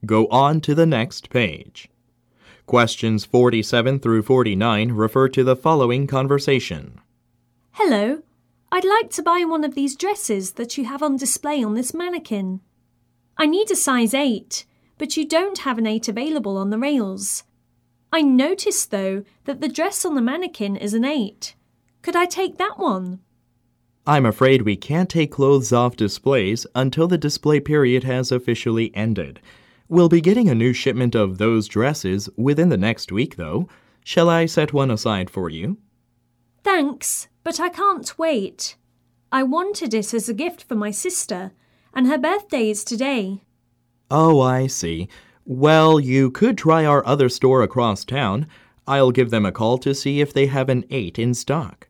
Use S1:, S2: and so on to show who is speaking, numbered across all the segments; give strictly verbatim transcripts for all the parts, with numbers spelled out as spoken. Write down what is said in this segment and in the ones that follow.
S1: Go on to the next page. Questions forty-seven through forty-nine refer to the following conversation.
S2: Hello, I'd like to buy one of these dresses that you have on display on this mannequin. I need a size eight, but you don't have an eight available on the rails. I noticed, though, that the dress on the mannequin is an eight. Could I take that one?
S1: I'm afraid we can't take clothes off displays until the display period has officially ended. We'll be getting a new shipment of those dresses within the next week, though. Shall I set one aside for you?
S2: Thanks, but I can't wait. I wanted it as a gift for my sister, and her birthday is today.
S1: Oh, I see. Well, you could try our other store across town. I'll give them a call to see if they have an eight in stock.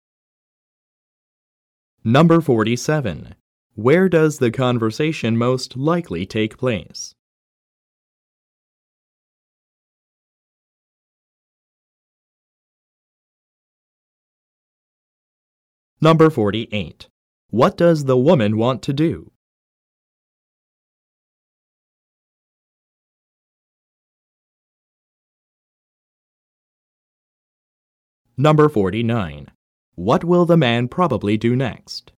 S1: Number forty-seven. Where does the conversation most likely take place? Number forty-eight. What does the woman want to do? Number forty-nine. What will the man probably do next?